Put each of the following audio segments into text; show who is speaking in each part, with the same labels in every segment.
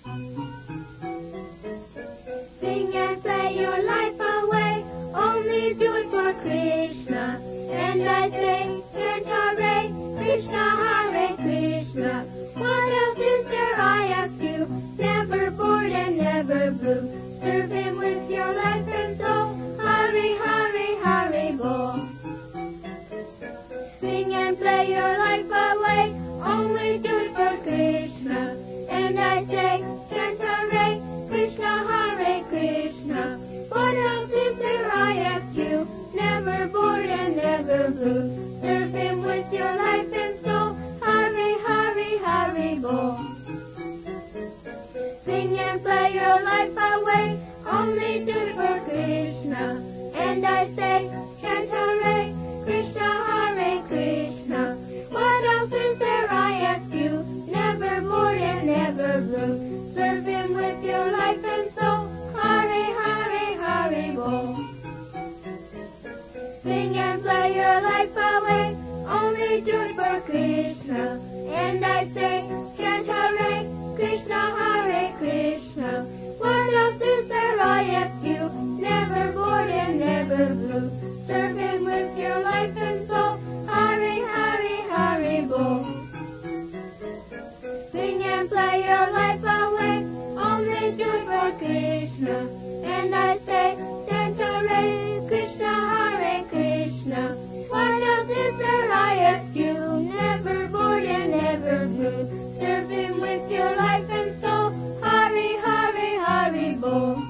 Speaker 1: Sing and play your life away, only do it for Krishna. And I say, chant Hare Krishna, Hare Krishna. What else is there I ask you? Never bored and never blue. Serve him with your life and soul. Hare, Hare, Hare Bol. Sing and play your life away, only do it for Krishna. And I say, chant Hare Krishna, Hare Krishna. What else is there I ask you? Never bored and never blue. Serve him with your life and soul. Hare, Hare, Hare Bol. Sing and play your life away, only do it for Krishna. And I say, chant Hare Krishna, Hare Krishna. What else is there I ask you? Never bored and never blue. Serve him with your life and soul. Hare, Hare, Hare Bol. Sing and play your life away, only do it for Krishna. And I say, chant Hare Krishna, Hare Krishna. What else is there I ask you? Never bored and never blue. Serve him with your life and soul. Hare, Hare, Hare Bol. Sing and play your life away, only do it for Krishna. And I say, chant Hare Krishna, Hare Krishna. What else is there I ask you? Never bored and never blue. Serve him with your life and soul. Hare, Hare, Hare Bol.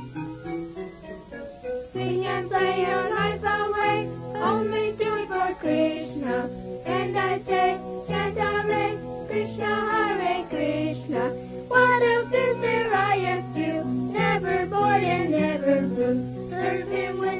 Speaker 1: Sing and play your life away, only do it for Krishna. And I say, chant Hare Krishna, Hare Krishna. What else is there I ask you? Never bored and never blue. Serve him with